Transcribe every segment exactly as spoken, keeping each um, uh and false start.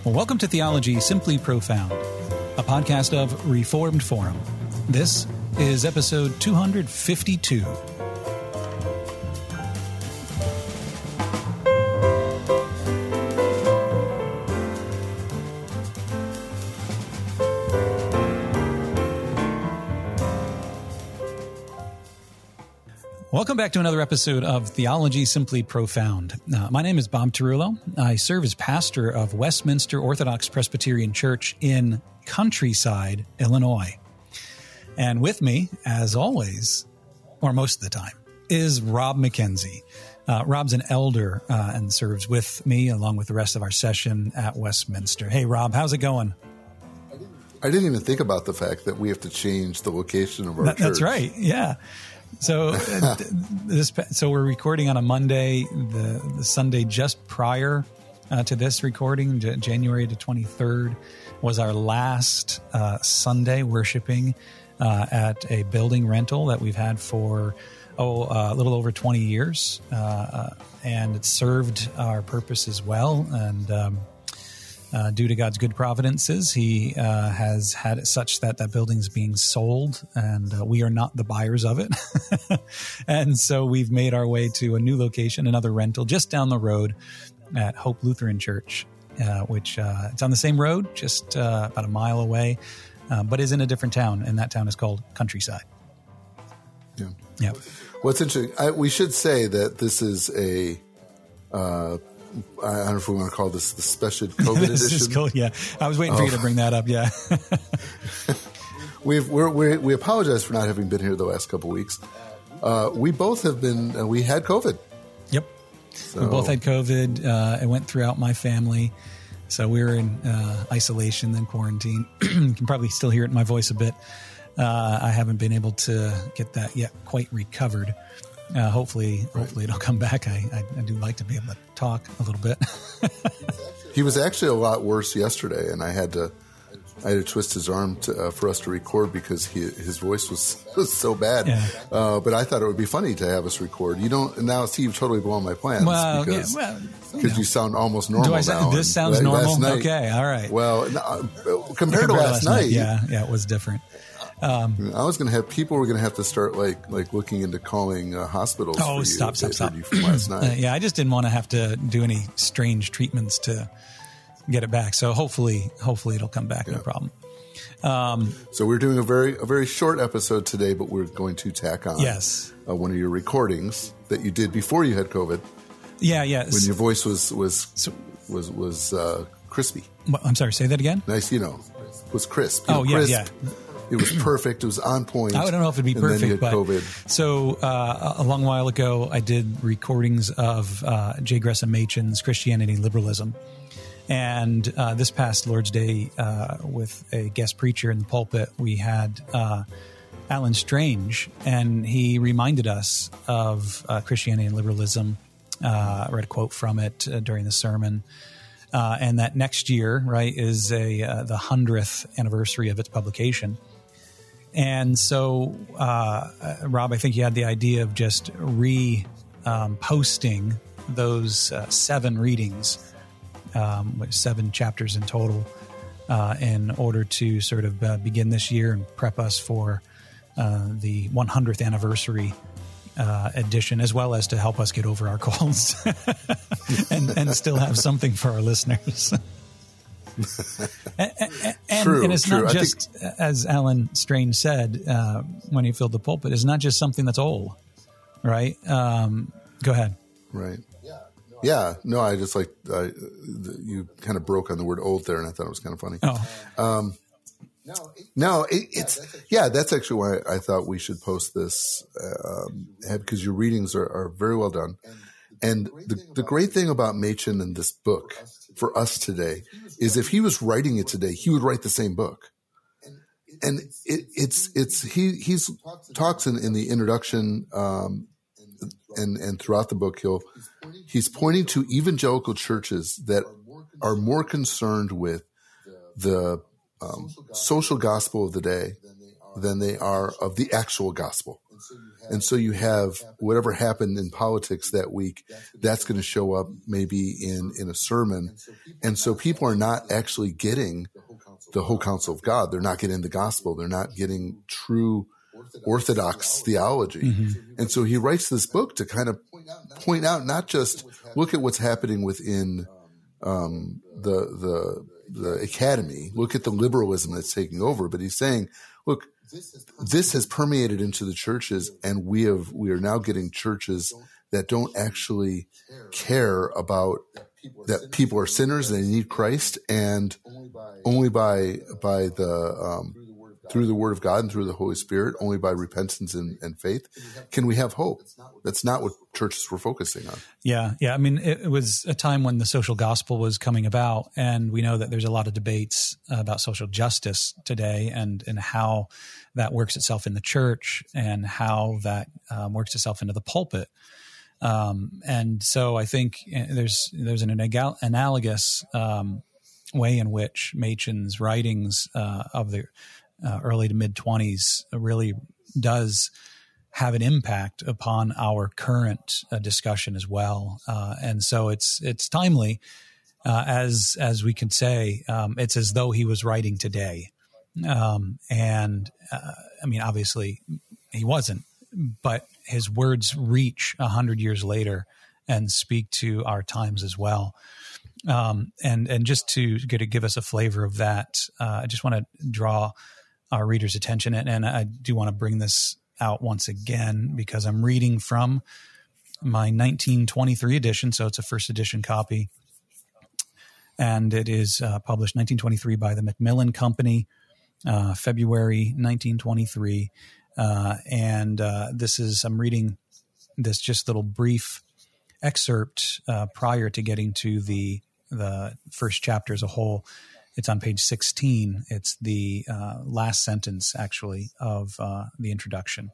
Well, welcome to Theology Simply Profound, a podcast of Reformed Forum. This is episode two hundred fifty-two. Welcome back to another episode of Theology Simply Profound. Uh, my name is Bob Tarullo. I serve as pastor of Westminster Orthodox Presbyterian Church in Countryside, Illinois. And with me, as always, or most of the time, is Rob McKenzie. Uh, Rob's an elder uh, and serves with me along with the rest of our session at Westminster. Hey, Rob, how's it going? I didn't even think about the fact that we have to change the location of our that, church. That's right, yeah. So uh, this, so we're recording on a Monday, the, the Sunday just prior uh, to this recording, J- January the twenty-third, was our last uh, Sunday worshiping uh, at a building rental that we've had for, oh, uh, a little over twenty years. Uh, and it served our purpose as well. And um, Uh, due to God's good providences, he uh, has had it such that that building's being sold, and uh, we are not the buyers of it. And so we've made our way to a new location, another rental, just down the road at Hope Lutheran Church, uh, which uh, it's on the same road, just uh, about a mile away, uh, but is in a different town, and that town is called Countryside. Yeah. Yeah. What's interesting, I, we should say that this is a... Uh, I don't know if we want to call this the special COVID this edition. Is cool. Yeah, I was waiting for oh. you to bring that up. Yeah, We've, we're, we're, we apologize for not having been here the last couple of weeks. Uh, we both have been. Uh, we had COVID. Yep, so. We both had COVID. Uh, it went throughout my family, so we were in uh, isolation, then quarantine. You can probably still hear it in my voice a bit. Uh, I haven't been able to get that yet quite recovered. Uh, hopefully, right. hopefully it'll come back. I, I, I do like to be able to talk a little bit. He was actually a lot worse yesterday, and I had to, I had to twist his arm to, uh, for us to record because he, his voice was, was so bad. Yeah. Uh, but I thought it would be funny to have us record. You don't now. See, you've totally blown my plans well, because yeah, well, you, know. you sound almost normal. Do I sound, now. This sounds and, normal. Night, okay, all right. Well, no, compared, compared to last last night, night, yeah, yeah, it was different. Um, I was going to have people were going to have to start like like looking into calling uh, hospitals. Oh, for you stop, stop, stop! You from last night. Uh, yeah, I just didn't want to have to do any strange treatments to get it back. So hopefully, hopefully it'll come back, yeah. No problem. Um, so we're doing a very a very short episode today, but we're going to tack on yes uh, one of your recordings that you did before you had COVID. Yeah, yeah. When your voice was was so, was was uh, crispy. I'm sorry. Say that again. Nice, you know, was crisp. You oh know, yeah, crisp. yeah. It was perfect. It was on point. I don't know if it'd be and perfect, then you had but COVID. So uh, a long while ago, I did recordings of uh, J. Gresham Machen's Christianity and Liberalism, and uh, this past Lord's Day, uh, with a guest preacher in the pulpit, we had uh, Alan Strange, and he reminded us of uh, Christianity and Liberalism. Uh, I read a quote from it uh, during the sermon. Uh, and that next year, right, is a uh, the hundredth anniversary of its publication. And so, uh, Rob, I think you had the idea of just re-posting um, those uh, seven readings, um, with seven chapters in total, uh, in order to sort of uh, begin this year and prep us for uh, the hundredth anniversary uh, edition, as well as to help us get over our colds and, and still have something for our listeners. and, and, true, and it's true. not I just, think... as Alan Strange said uh, when he filled the pulpit, it's not just something that's old, right? Um, go ahead. Right. Yeah. No, I just like uh, you kind of broke on the word old there, and I thought it was kind of funny. Oh. Um, no, it, it's yeah. That's actually why I thought we should post this um, because your readings are, are very well done. And the, the great thing about Machen and this book for us today is if he was writing it today, he would write the same book. And it, it's, it's, he, he's talks in, in the introduction, um, and, and throughout the book, he'll, he's pointing to evangelical churches that are more concerned with the, um, social gospel of the day than they are of the actual gospel. And so you have whatever happened in politics that week, that's going to show up maybe in, in a sermon. And so people are not actually getting the whole counsel of God. They're not getting the gospel. They're not getting true orthodox theology. Mm-hmm. And so he writes this book to kind of point out, not just look at what's happening within um, the, the, the academy, look at the liberalism that's taking over, but he's saying, look, this has permeated into the churches, and we have we are now getting churches that don't actually care about that people are sinners and they need Christ, and only by by the um, through the Word of God and through the Holy Spirit, only by repentance and, and faith, can we have hope. That's not what churches were focusing on. Yeah, yeah. I mean, it, it was a time when the social gospel was coming about, and we know that there's a lot of debates about social justice today, and and how that works itself in the church, and how that um, works itself into the pulpit. Um, and so I think there's there's an anal- analogous um, way in which Machen's writings uh, of the uh, early to mid twenties really does have an impact upon our current uh, discussion as well. Uh, and so it's it's timely, uh, as as we could say, um, it's as though he was writing today. Um, and uh, I mean, obviously he wasn't, but his words reach a hundred years later and speak to our times as well. Um, and, and just to get to give us a flavor of that, uh, I just want to draw our readers' attention. And, and I do want to bring this out once again, because I'm reading from my nineteen twenty-three edition. So it's a first edition copy, and it is uh, published nineteen twenty-three by the Macmillan Company, uh, February nineteen twenty-three. Uh, and uh, this is, I'm reading this just little brief excerpt uh, prior to getting to the the first chapter as a whole. It's on page sixteen. It's the uh, last sentence, actually, of uh, the introduction.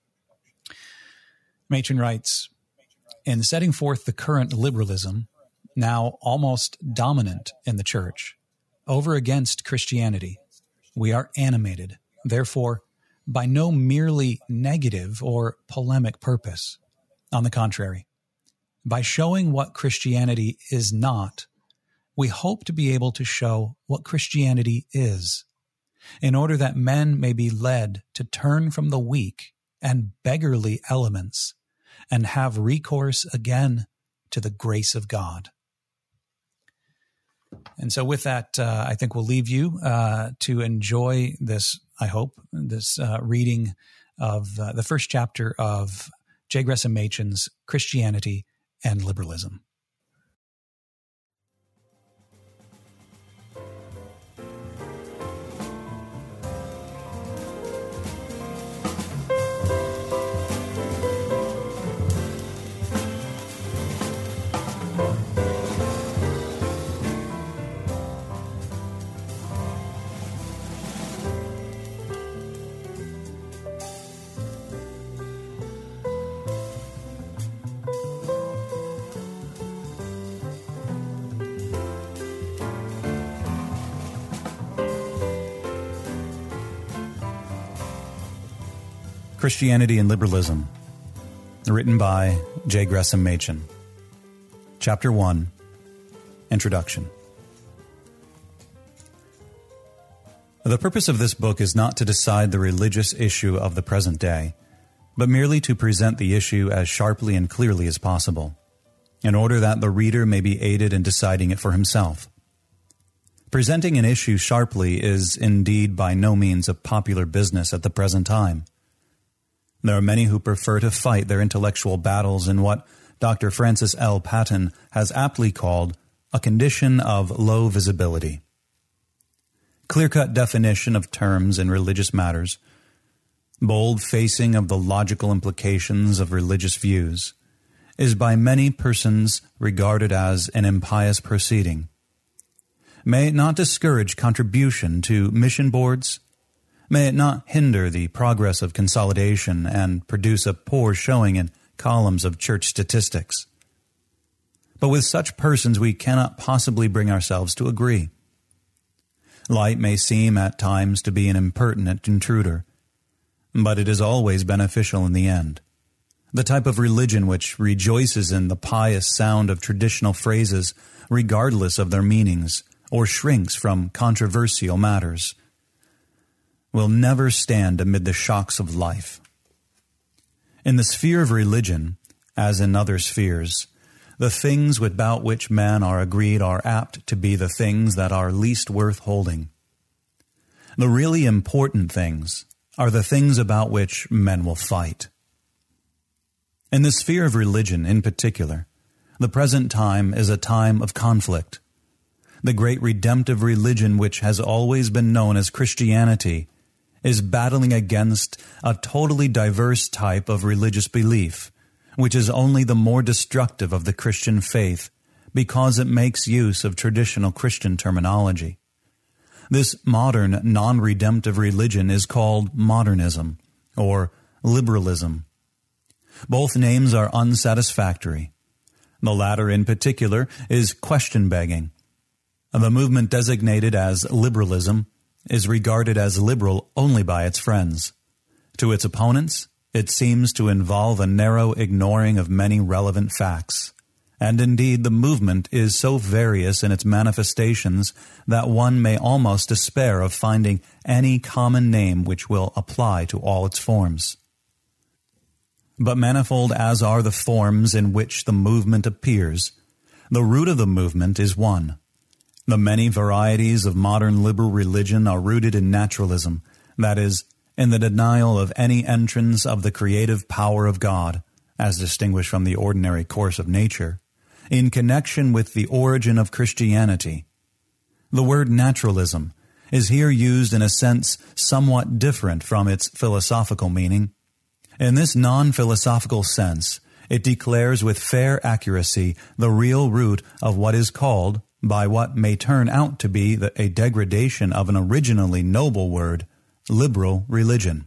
Machen writes, in setting forth the current liberalism, now almost dominant in the church, over against Christianity, we are animated, therefore, by no merely negative or polemic purpose. On the contrary, by showing what Christianity is not, we hope to be able to show what Christianity is, in order that men may be led to turn from the weak and beggarly elements and have recourse again to the grace of God. And so with that, uh, I think we'll leave you uh, to enjoy this, I hope, this uh, reading of uh, the first chapter of J. Gresham Machen's Christianity and Liberalism. Christianity and Liberalism, written by J. Gresham Machen. Chapter one, Introduction. The purpose of this book is not to decide the religious issue of the present day, but merely to present the issue as sharply and clearly as possible, in order that the reader may be aided in deciding it for himself. Presenting an issue sharply is indeed by no means a popular business at the present time. There are many who prefer to fight their intellectual battles in what Doctor Francis L. Paton has aptly called a condition of low visibility. Clear-cut definition of terms in religious matters, bold facing of the logical implications of religious views, is by many persons regarded as an impious proceeding. May it not discourage contribution to mission boards? May it not hinder the progress of consolidation and produce a poor showing in columns of church statistics? But with such persons we cannot possibly bring ourselves to agree. Light may seem at times to be an impertinent intruder, but it is always beneficial in the end. The type of religion which rejoices in the pious sound of traditional phrases regardless of their meanings, or shrinks from controversial matters, will never stand amid the shocks of life. In the sphere of religion, as in other spheres, the things about which men are agreed are apt to be the things that are least worth holding. The really important things are the things about which men will fight. In the sphere of religion in particular, the present time is a time of conflict. The great redemptive religion which has always been known as Christianity is battling against a totally diverse type of religious belief, which is only the more destructive of the Christian faith because it makes use of traditional Christian terminology. This modern, non-redemptive religion is called modernism or liberalism. Both names are unsatisfactory. The latter in particular is question-begging. The movement designated as liberalism is regarded as liberal only by its friends. To its opponents, it seems to involve a narrow ignoring of many relevant facts. And indeed, the movement is so various in its manifestations that one may almost despair of finding any common name which will apply to all its forms. But manifold as are the forms in which the movement appears, the root of the movement is one. The many varieties of modern liberal religion are rooted in naturalism, that is, in the denial of any entrance of the creative power of God, as distinguished from the ordinary course of nature, in connection with the origin of Christianity. The word naturalism is here used in a sense somewhat different from its philosophical meaning. In this non-philosophical sense, it declares with fair accuracy the real root of what is called, by what may turn out to be the, a degradation of an originally noble word, liberal religion.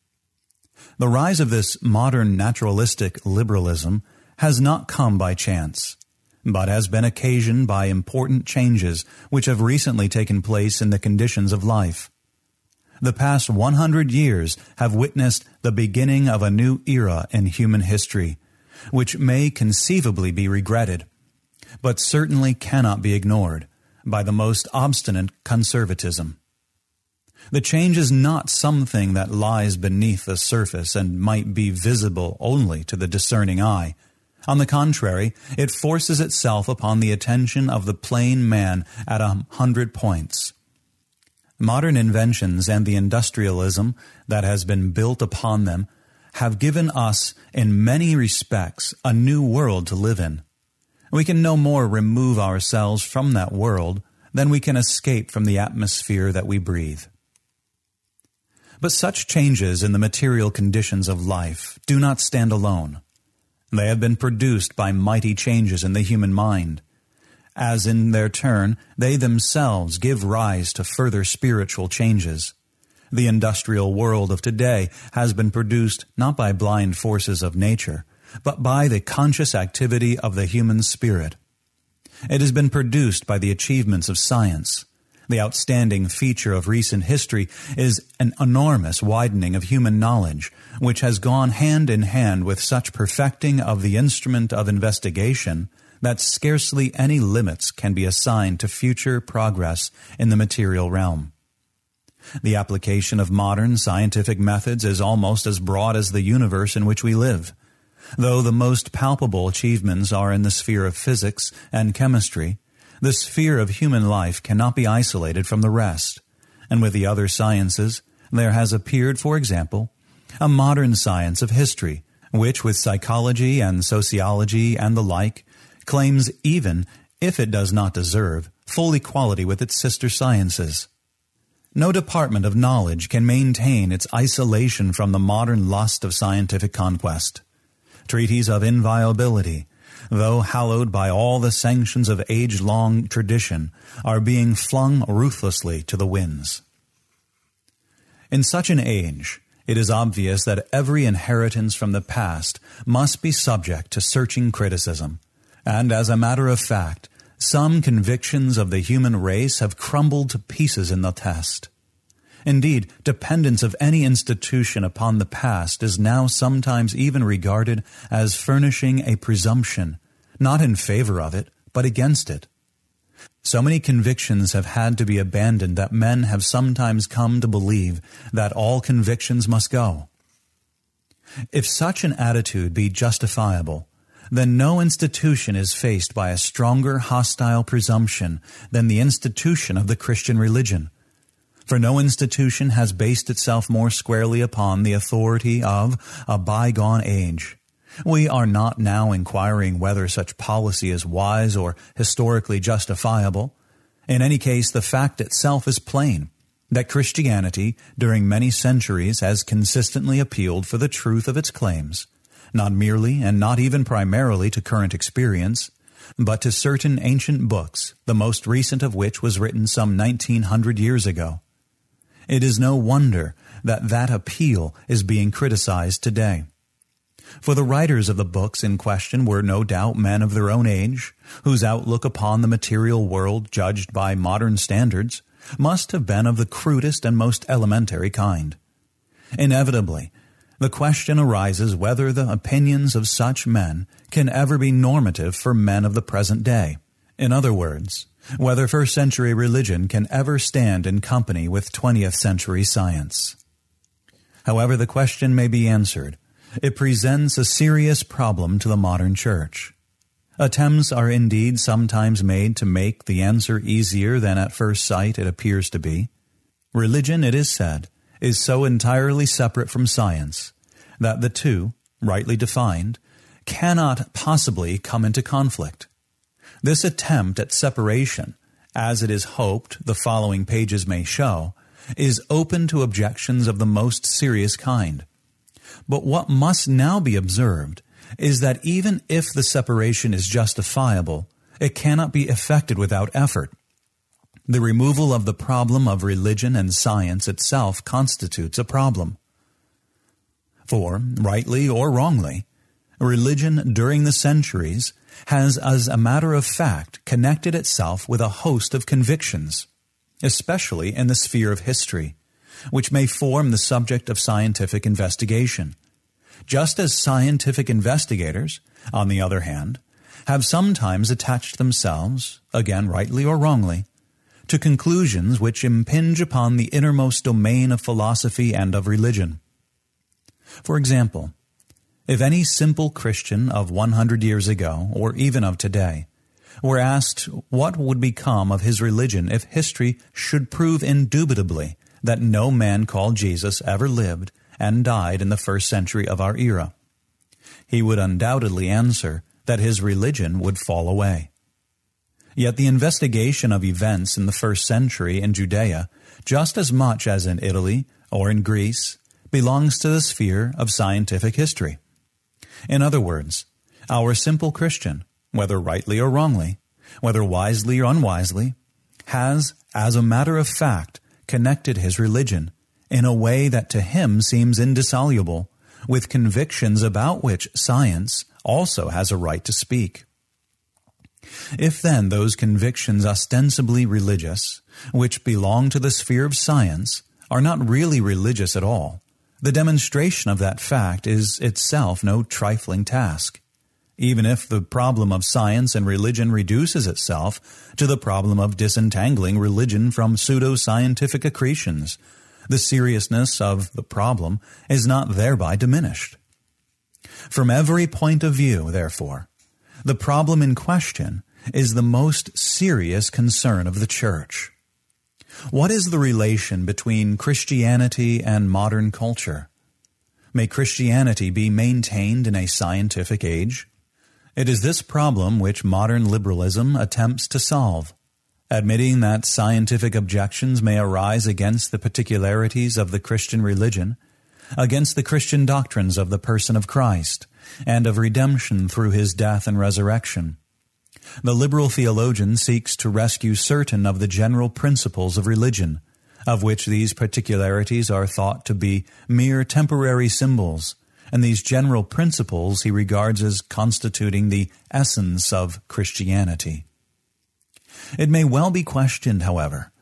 The rise of this modern naturalistic liberalism has not come by chance, but has been occasioned by important changes which have recently taken place in the conditions of life. The past one hundred years have witnessed the beginning of a new era in human history, which may conceivably be regretted, but certainly cannot be ignored by the most obstinate conservatism. The change is not something that lies beneath the surface and might be visible only to the discerning eye. On the contrary, it forces itself upon the attention of the plain man at a hundred points. Modern inventions and the industrialism that has been built upon them have given us, in many respects, a new world to live in. We can no more remove ourselves from that world than we can escape from the atmosphere that we breathe. But such changes in the material conditions of life do not stand alone. They have been produced by mighty changes in the human mind, as in their turn they themselves give rise to further spiritual changes. The industrial world of today has been produced not by blind forces of nature, but by the conscious activity of the human spirit. It has been produced by the achievements of science. The outstanding feature of recent history is an enormous widening of human knowledge, which has gone hand in hand with such perfecting of the instrument of investigation that scarcely any limits can be assigned to future progress in the material realm. The application of modern scientific methods is almost as broad as the universe in which we live. Though the most palpable achievements are in the sphere of physics and chemistry, the sphere of human life cannot be isolated from the rest. And with the other sciences, there has appeared, for example, a modern science of history, which with psychology and sociology and the like, claims even, if it does not deserve, full equality with its sister sciences. No department of knowledge can maintain its isolation from the modern lust of scientific conquest. Treaties of inviolability, though hallowed by all the sanctions of age-long tradition, are being flung ruthlessly to the winds. In such an age, it is obvious that every inheritance from the past must be subject to searching criticism, and as a matter of fact, some convictions of the human race have crumbled to pieces in the test. Indeed, dependence of any institution upon the past is now sometimes even regarded as furnishing a presumption, not in favor of it, but against it. So many convictions have had to be abandoned that men have sometimes come to believe that all convictions must go. If such an attitude be justifiable, then no institution is faced by a stronger hostile presumption than the institution of the Christian religion. For no institution has based itself more squarely upon the authority of a bygone age. We are not now inquiring whether such policy is wise or historically justifiable. In any case, the fact itself is plain, that Christianity during many centuries has consistently appealed for the truth of its claims, not merely and not even primarily to current experience, but to certain ancient books, the most recent of which was written some nineteen hundred years ago. It is no wonder that that appeal is being criticized today. For the writers of the books in question were no doubt men of their own age, whose outlook upon the material world, judged by modern standards, must have been of the crudest and most elementary kind. Inevitably, the question arises whether the opinions of such men can ever be normative for men of the present day. In other words, whether first-century religion can ever stand in company with twentieth-century science. However the question may be answered, it presents a serious problem to the modern church. Attempts are indeed sometimes made to make the answer easier than at first sight it appears to be. Religion, it is said, is so entirely separate from science that the two, rightly defined, cannot possibly come into conflict. This attempt at separation, as it is hoped the following pages may show, is open to objections of the most serious kind. But what must now be observed is that even if the separation is justifiable, it cannot be effected without effort. The removal of the problem of religion and science itself constitutes a problem. For, rightly or wrongly, religion during the centuries has, as a matter of fact, connected itself with a host of convictions, especially in the sphere of history, which may form the subject of scientific investigation, just as scientific investigators, on the other hand, have sometimes attached themselves, again rightly or wrongly, to conclusions which impinge upon the innermost domain of philosophy and of religion. For example, if any simple Christian of one hundred years ago, or even of today, were asked what would become of his religion if history should prove indubitably that no man called Jesus ever lived and died in the first century of our era, he would undoubtedly answer that his religion would fall away. Yet the investigation of events in the first century in Judea, just as much as in Italy or in Greece, belongs to the sphere of scientific history. In other words, our simple Christian, whether rightly or wrongly, whether wisely or unwisely, has, as a matter of fact, connected his religion in a way that to him seems indissoluble with convictions about which science also has a right to speak. If then those convictions ostensibly religious, which belong to the sphere of science, are not really religious at all, the demonstration of that fact is itself no trifling task, even if the problem of science and religion reduces itself to the problem of disentangling religion from pseudo-scientific accretions. The seriousness of the problem is not thereby diminished. From every point of view, therefore, the problem in question is the most serious concern of the Church. What is the relation between Christianity and modern culture? May Christianity be maintained in a scientific age? It is this problem which modern liberalism attempts to solve, admitting that scientific objections may arise against the particularities of the Christian religion, against the Christian doctrines of the person of Christ, and of redemption through his death and resurrection. The liberal theologian seeks to rescue certain of the general principles of religion, of which these particularities are thought to be mere temporary symbols, and these general principles he regards as constituting the essence of Christianity. It may well be questioned, however,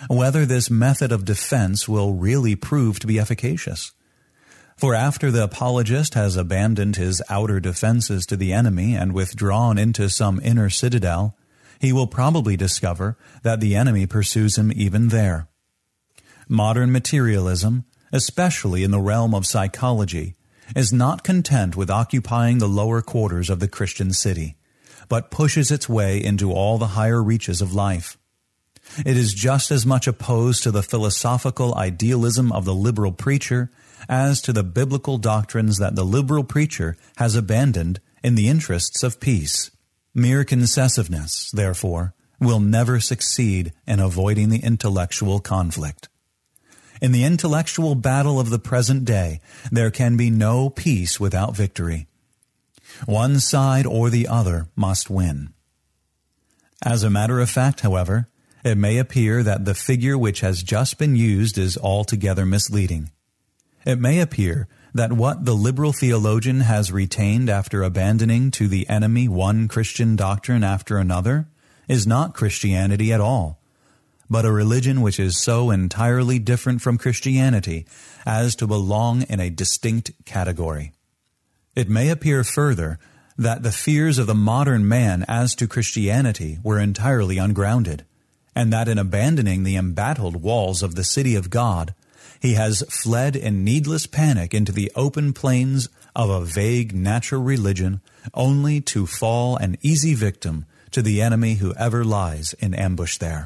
whether this method of defense will really prove to be efficacious. For after the apologist has abandoned his outer defenses to the enemy and withdrawn into some inner citadel, he will probably discover that the enemy pursues him even there. Modern materialism, especially in the realm of psychology, is not content with occupying the lower quarters of the Christian city, but pushes its way into all the higher reaches of life. It is just as much opposed to the philosophical idealism of the liberal preacher as to the biblical doctrines that the liberal preacher has abandoned in the interests of peace. Mere concessiveness, therefore, will never succeed in avoiding the intellectual conflict. In the intellectual battle of the present day, there can be no peace without victory. One side or the other must win. As a matter of fact, however, it may appear that the figure which has just been used is altogether misleading. It may appear that what the liberal theologian has retained after abandoning to the enemy one Christian doctrine after another is not Christianity at all, but a religion which is so entirely different from Christianity as to belong in a distinct category. It may appear further that the fears of the modern man as to Christianity were entirely ungrounded, and that in abandoning the embattled walls of the city of God, he has fled in needless panic into the open plains of a vague natural religion, only to fall an easy victim to the enemy who ever lies in ambush there.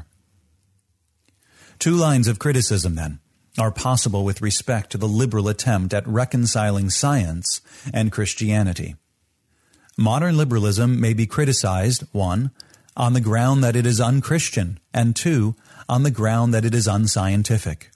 Two lines of criticism, then, are possible with respect to the liberal attempt at reconciling science and Christianity. Modern liberalism may be criticized, one, on the ground that it is unchristian, and two, on the ground that it is unscientific.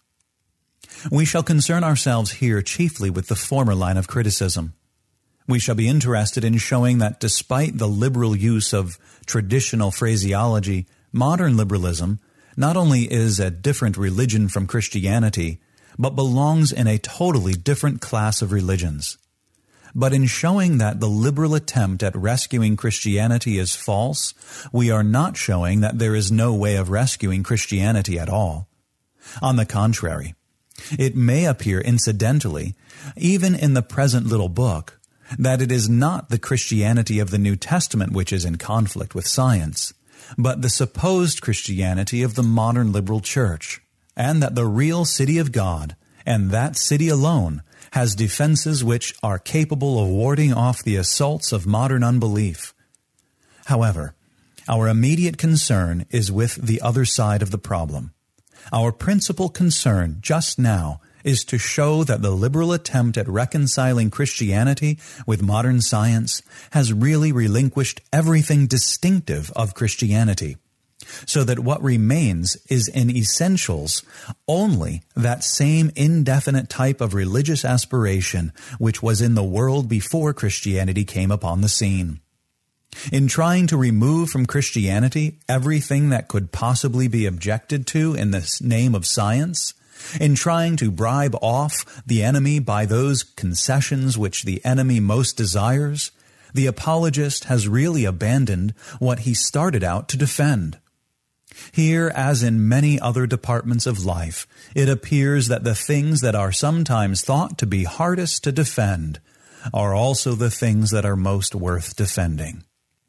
We shall concern ourselves here chiefly with the former line of criticism. We shall be interested in showing that despite the liberal use of traditional phraseology, modern liberalism not only is a different religion from Christianity, but belongs in a totally different class of religions. But in showing that the liberal attempt at rescuing Christianity is false, we are not showing that there is no way of rescuing Christianity at all. On the contrary, it may appear incidentally, even in the present little book, that it is not the Christianity of the New Testament which is in conflict with science, but the supposed Christianity of the modern liberal church, and that the real city of God, and that city alone, has defenses which are capable of warding off the assaults of modern unbelief. However, our immediate concern is with the other side of the problem. Our principal concern just now is to show that the liberal attempt at reconciling Christianity with modern science has really relinquished everything distinctive of Christianity, so that what remains is in essentials only that same indefinite type of religious aspiration which was in the world before Christianity came upon the scene. In trying to remove from Christianity everything that could possibly be objected to in the name of science, in trying to bribe off the enemy by those concessions which the enemy most desires, the apologist has really abandoned what he started out to defend. Here, as in many other departments of life, it appears that the things that are sometimes thought to be hardest to defend are also the things that are most worth defending.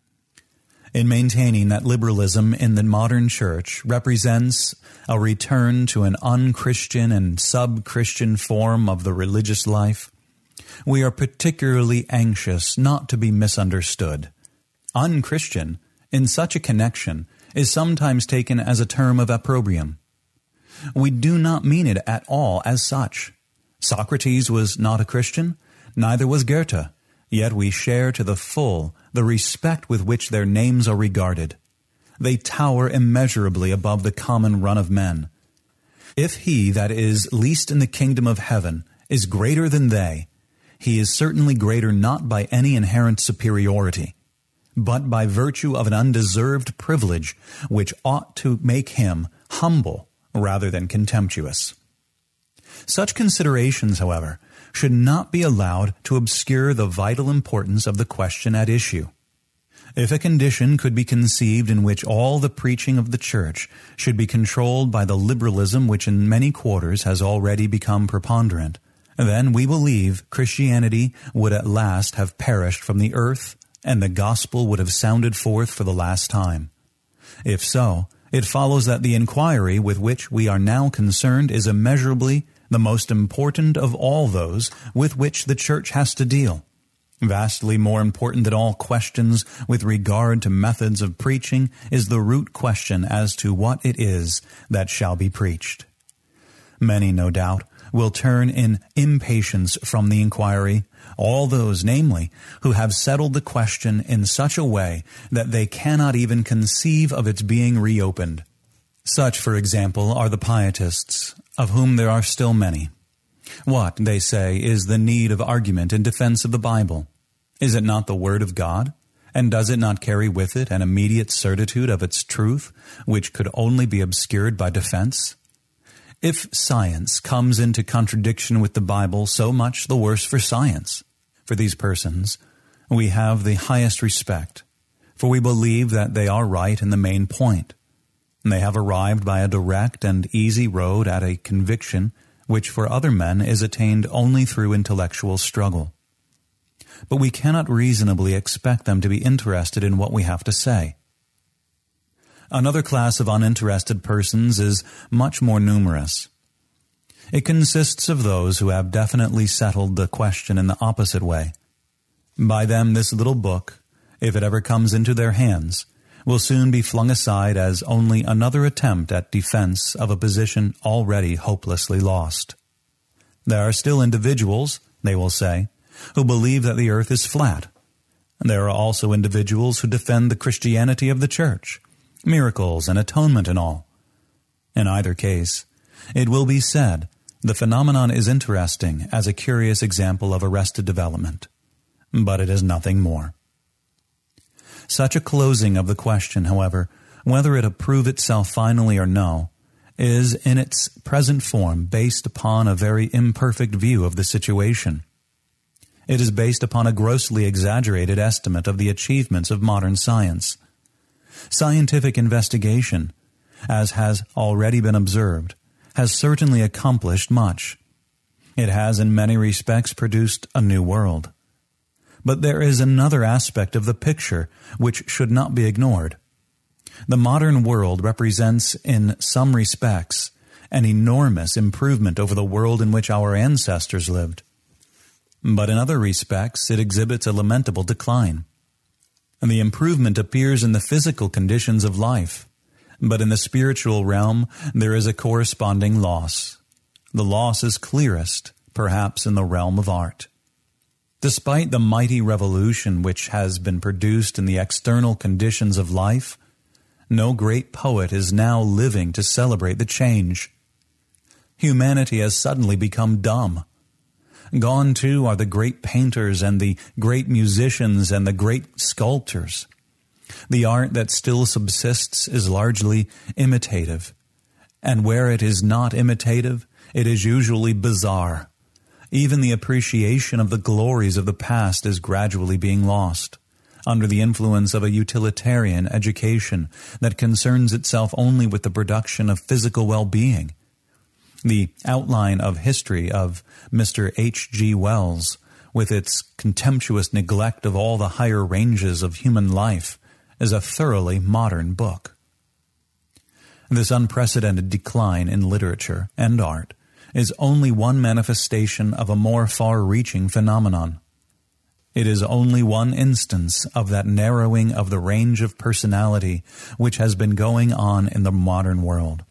In maintaining that liberalism in the modern church represents a return to an unchristian and sub-Christian form of the religious life, we are particularly anxious not to be misunderstood. Unchristian, in such a connection, is sometimes taken as a term of opprobrium. We do not mean it at all as such. Socrates was not a Christian, neither was Goethe, yet we share to the full the respect with which their names are regarded. They tower immeasurably above the common run of men. If he that is least in the kingdom of heaven is greater than they, he is certainly greater not by any inherent superiority, but by virtue of an undeserved privilege which ought to make him humble rather than contemptuous. Such considerations, however, should not be allowed to obscure the vital importance of the question at issue. If a condition could be conceived in which all the preaching of the Church should be controlled by the liberalism which in many quarters has already become preponderant, then we believe Christianity would at last have perished from the earth, and the gospel would have sounded forth for the last time. If so, it follows that the inquiry with which we are now concerned is immeasurably the most important of all those with which the Church has to deal. Vastly more important than all questions with regard to methods of preaching is the root question as to what it is that shall be preached. Many, no doubt, will turn in impatience from the inquiry, all those, namely, who have settled the question in such a way that they cannot even conceive of its being reopened. Such, for example, are the pietists, of whom there are still many. What, they say, is the need of argument in defense of the Bible? Is it not the Word of God? And does it not carry with it an immediate certitude of its truth, which could only be obscured by defense? If science comes into contradiction with the Bible, so much the worse for science. For these persons, we have the highest respect, for we believe that they are right in the main point. They have arrived by a direct and easy road at a conviction which for other men is attained only through intellectual struggle. But we cannot reasonably expect them to be interested in what we have to say. Another class of uninterested persons is much more numerous. It consists of those who have definitely settled the question in the opposite way. By them this little book, if it ever comes into their hands, will soon be flung aside as only another attempt at defense of a position already hopelessly lost. There are still individuals, they will say, who believe that the earth is flat. There are also individuals who defend the Christianity of the Church, miracles and atonement and all. In either case, it will be said the phenomenon is interesting as a curious example of arrested development, but it is nothing more. Such a closing of the question, however, whether it approve itself finally or no, is in its present form based upon a very imperfect view of the situation. It is based upon a grossly exaggerated estimate of the achievements of modern science. Scientific investigation, as has already been observed, has certainly accomplished much. It has in many respects produced a new world. But there is another aspect of the picture which should not be ignored. The modern world represents in some respects an enormous improvement over the world in which our ancestors lived. But in other respects it exhibits a lamentable decline. And the improvement appears in the physical conditions of life, but in the spiritual realm there is a corresponding loss. The loss is clearest, perhaps, in the realm of art. Despite the mighty revolution which has been produced in the external conditions of life, no great poet is now living to celebrate the change. Humanity has suddenly become dumb. Gone, too, are the great painters and the great musicians and the great sculptors. The art that still subsists is largely imitative, and where it is not imitative, it is usually bizarre. Even the appreciation of the glories of the past is gradually being lost, under the influence of a utilitarian education that concerns itself only with the production of physical well-being. The outline of history of Mister H G Wells, with its contemptuous neglect of all the higher ranges of human life, is a thoroughly modern book. This unprecedented decline in literature and art is only one manifestation of a more far-reaching phenomenon. It is only one instance of that narrowing of the range of personality which has been going on in the modern world.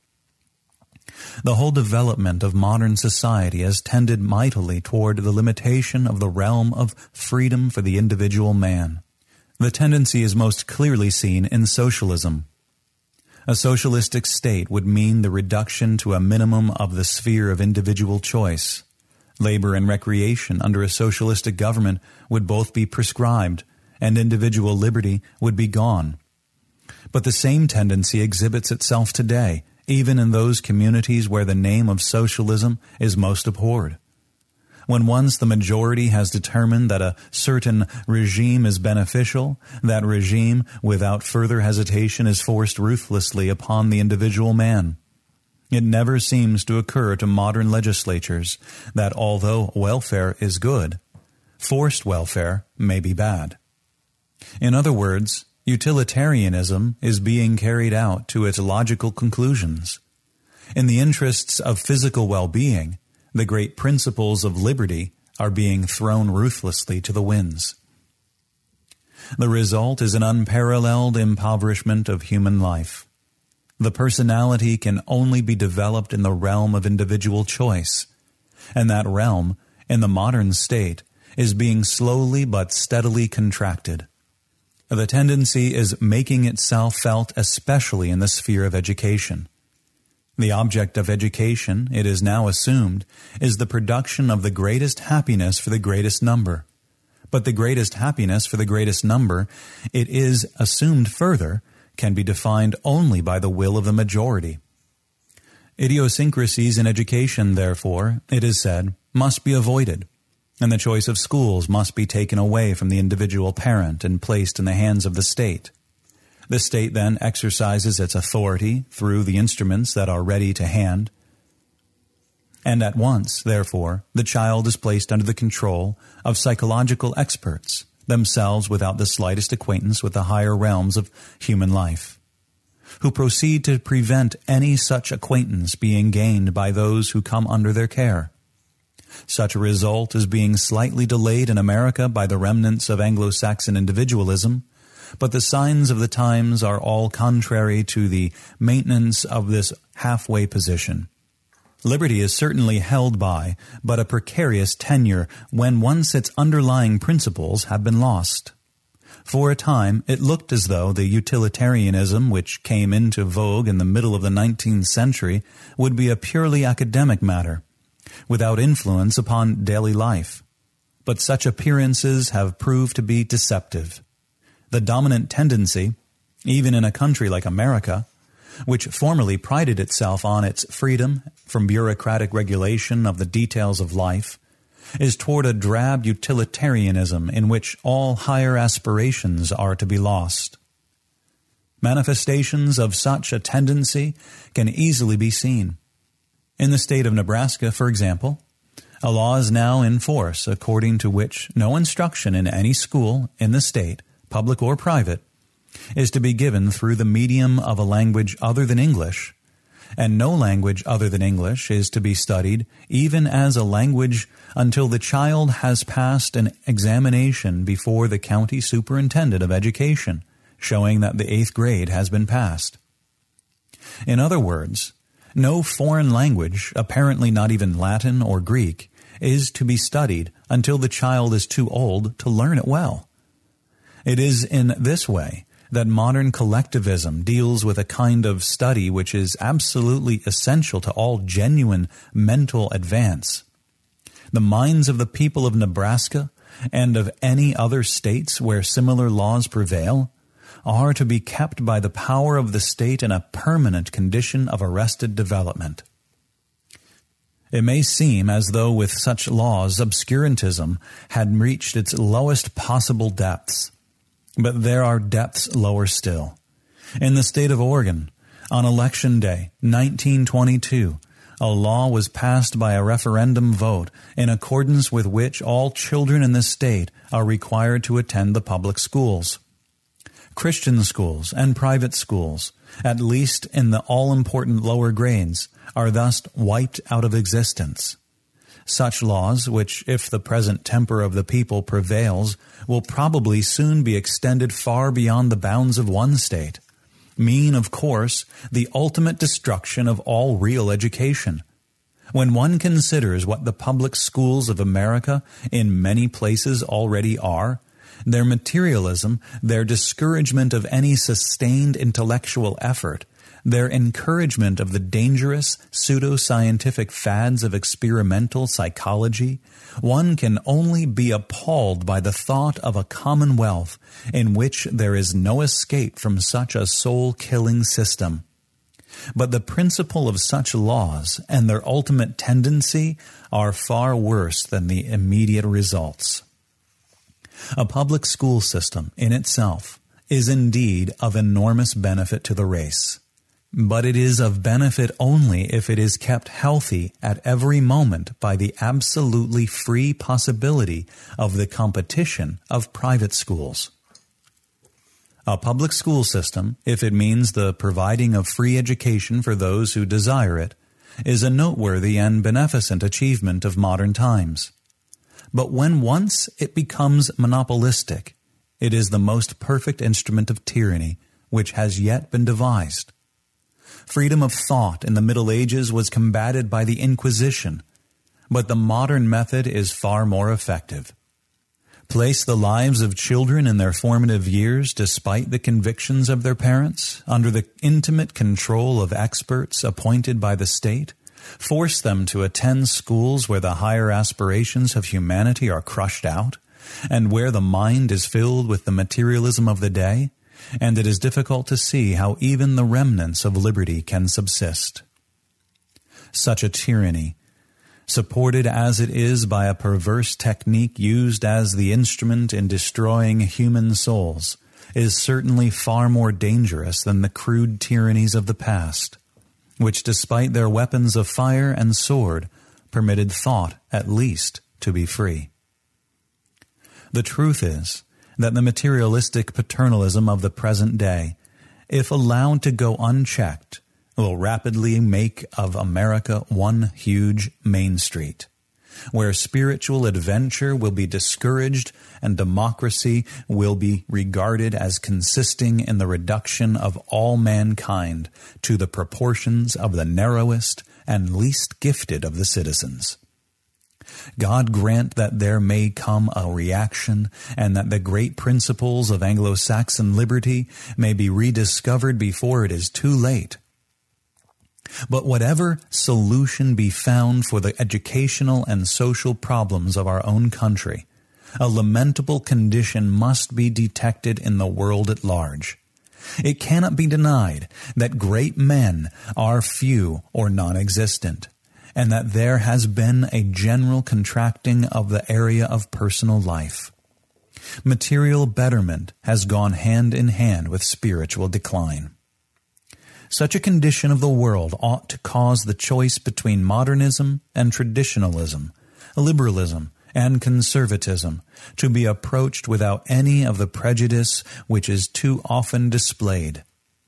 The whole development of modern society has tended mightily toward the limitation of the realm of freedom for the individual man. The tendency is most clearly seen in socialism. A socialistic state would mean the reduction to a minimum of the sphere of individual choice. Labor and recreation under a socialistic government would both be prescribed, and individual liberty would be gone. But the same tendency exhibits itself today, even in those communities where the name of socialism is most abhorred. When once the majority has determined that a certain regime is beneficial, that regime, without further hesitation, is forced ruthlessly upon the individual man. It never seems to occur to modern legislatures that although welfare is good, forced welfare may be bad. In other words, utilitarianism is being carried out to its logical conclusions. In the interests of physical well-being, the great principles of liberty are being thrown ruthlessly to the winds. The result is an unparalleled impoverishment of human life. The personality can only be developed in the realm of individual choice, and that realm, in the modern state, is being slowly but steadily contracted. The tendency is making itself felt especially in the sphere of education. The object of education, it is now assumed, is the production of the greatest happiness for the greatest number. But the greatest happiness for the greatest number, it is assumed further, can be defined only by the will of the majority. Idiosyncrasies in education, therefore, it is said, must be avoided, and the choice of schools must be taken away from the individual parent and placed in the hands of the state. The state then exercises its authority through the instruments that are ready to hand, and at once, therefore, the child is placed under the control of psychological experts, themselves without the slightest acquaintance with the higher realms of human life, who proceed to prevent any such acquaintance being gained by those who come under their care. Such a result is being slightly delayed in America by the remnants of Anglo-Saxon individualism, but the signs of the times are all contrary to the maintenance of this halfway position. Liberty is certainly held by but a precarious tenure when once its underlying principles have been lost. For a time, it looked as though the utilitarianism which came into vogue in the middle of the nineteenth century would be a purely academic matter, without influence upon daily life. But such appearances have proved to be deceptive. The dominant tendency, even in a country like America, which formerly prided itself on its freedom from bureaucratic regulation of the details of life, is toward a drab utilitarianism in which all higher aspirations are to be lost. Manifestations of such a tendency can easily be seen. In the state of Nebraska, for example, a law is now in force according to which no instruction in any school in the state, public or private, is to be given through the medium of a language other than English, and no language other than English is to be studied even as a language until the child has passed an examination before the county superintendent of education, showing that the eighth grade has been passed. In other words, no foreign language, apparently not even Latin or Greek, is to be studied until the child is too old to learn it well. It is in this way that modern collectivism deals with a kind of study which is absolutely essential to all genuine mental advance. The minds of the people of Nebraska and of any other states where similar laws prevail are to be kept by the power of the state in a permanent condition of arrested development. It may seem as though with such laws obscurantism had reached its lowest possible depths. But there are depths lower still. In the state of Oregon, on Election Day, nineteen twenty-two, a law was passed by a referendum vote in accordance with which all children in the state are required to attend the public schools. Christian schools and private schools, at least in the all-important lower grades, are thus wiped out of existence. Such laws, which, if the present temper of the people prevails, will probably soon be extended far beyond the bounds of one state, mean, of course, the ultimate destruction of all real education. When one considers what the public schools of America in many places already are, their materialism, their discouragement of any sustained intellectual effort, their encouragement of the dangerous pseudo-scientific fads of experimental psychology, one can only be appalled by the thought of a commonwealth in which there is no escape from such a soul-killing system. But the principle of such laws and their ultimate tendency are far worse than the immediate results. A public school system in itself is indeed of enormous benefit to the race, but it is of benefit only if it is kept healthy at every moment by the absolutely free possibility of the competition of private schools. A public school system, if it means the providing of free education for those who desire it, is a noteworthy and beneficent achievement of modern times. But when once it becomes monopolistic, it is the most perfect instrument of tyranny which has yet been devised. Freedom of thought in the Middle Ages was combated by the Inquisition, but the modern method is far more effective. Place the lives of children in their formative years, despite the convictions of their parents, under the intimate control of experts appointed by the state. Force them to attend schools where the higher aspirations of humanity are crushed out, and where the mind is filled with the materialism of the day, and it is difficult to see how even the remnants of liberty can subsist. Such a tyranny, supported as it is by a perverse technique used as the instrument in destroying human souls, is certainly far more dangerous than the crude tyrannies of the past, which, despite their weapons of fire and sword, permitted thought at least to be free. The truth is that the materialistic paternalism of the present day, if allowed to go unchecked, will rapidly make of America one huge Main Street, where spiritual adventure will be discouraged and democracy will be regarded as consisting in the reduction of all mankind to the proportions of the narrowest and least gifted of the citizens. God grant that there may come a reaction, and that the great principles of Anglo-Saxon liberty may be rediscovered before it is too late. But whatever solution be found for the educational and social problems of our own country, a lamentable condition must be detected in the world at large. It cannot be denied that great men are few or non-existent, and that there has been a general contracting of the area of personal life. Material betterment has gone hand in hand with spiritual decline. Such a condition of the world ought to cause the choice between modernism and traditionalism, liberalism and conservatism, to be approached without any of the prejudice which is too often displayed.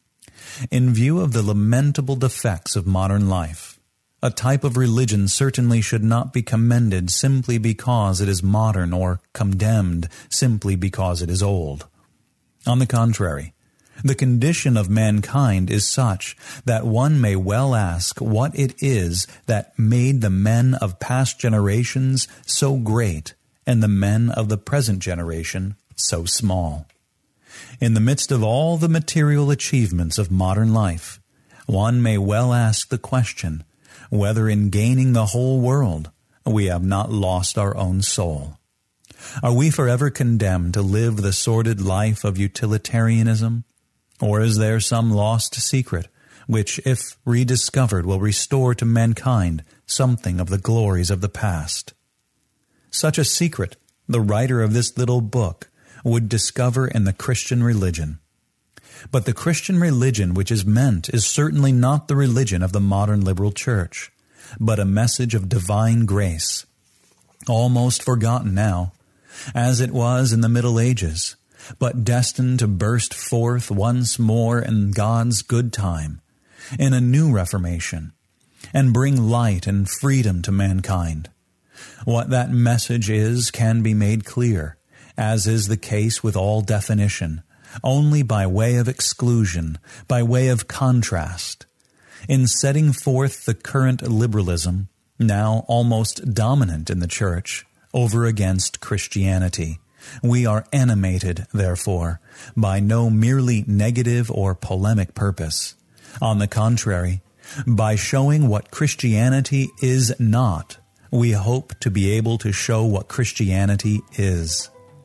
In view of the lamentable defects of modern life, a type of religion certainly should not be commended simply because it is modern, or condemned simply because it is old. On the contrary, the condition of mankind is such that one may well ask what it is that made the men of past generations so great and the men of the present generation so small. In the midst of all the material achievements of modern life, one may well ask the question whether in gaining the whole world we have not lost our own soul. Are we forever condemned to live the sordid life of utilitarianism? Or is there some lost secret which, if rediscovered, will restore to mankind something of the glories of the past? Such a secret the writer of this little book would discover in the Christian religion. But the Christian religion which is meant is certainly not the religion of the modern liberal church, but a message of divine grace, almost forgotten now, as it was in the Middle Ages, but destined to burst forth once more in God's good time, in a new Reformation, and bring light and freedom to mankind. What that message is can be made clear, as is the case with all definition, only by way of exclusion, by way of contrast. In setting forth the current liberalism, now almost dominant in the Church, over against Christianity, we are animated, therefore, by no merely negative or polemic purpose. On the contrary, by showing what Christianity is not, we hope to be able to show what Christianity is.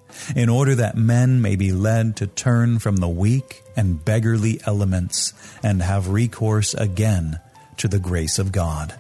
in order that men may be led to turn from the weak and beggarly elements and have recourse again to the grace of God.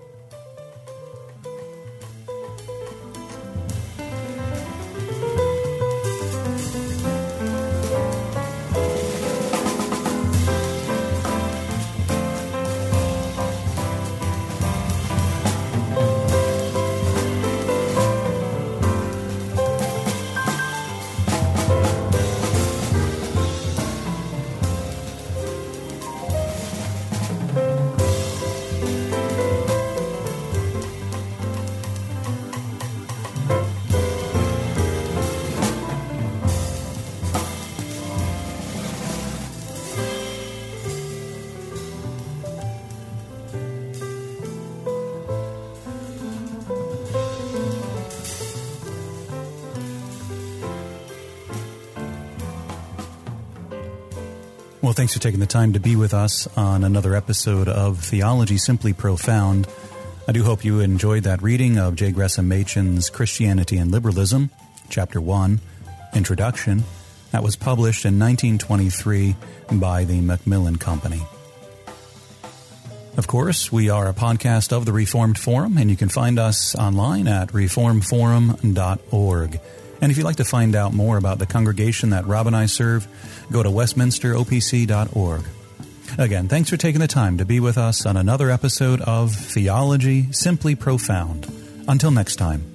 Well, thanks for taking the time to be with us on another episode of Theology Simply Profound. I do hope you enjoyed that reading of J. Gresham Machen's Christianity and Liberalism, Chapter one, Introduction. That was published in nineteen twenty-three by the Macmillan Company. Of course, we are a podcast of the Reformed Forum, and you can find us online at reform forum dot org. And if you'd like to find out more about the congregation that Rob and I serve, go to westminster o p c dot org. Again, thanks for taking the time to be with us on another episode of Theology Simply Profound. Until next time.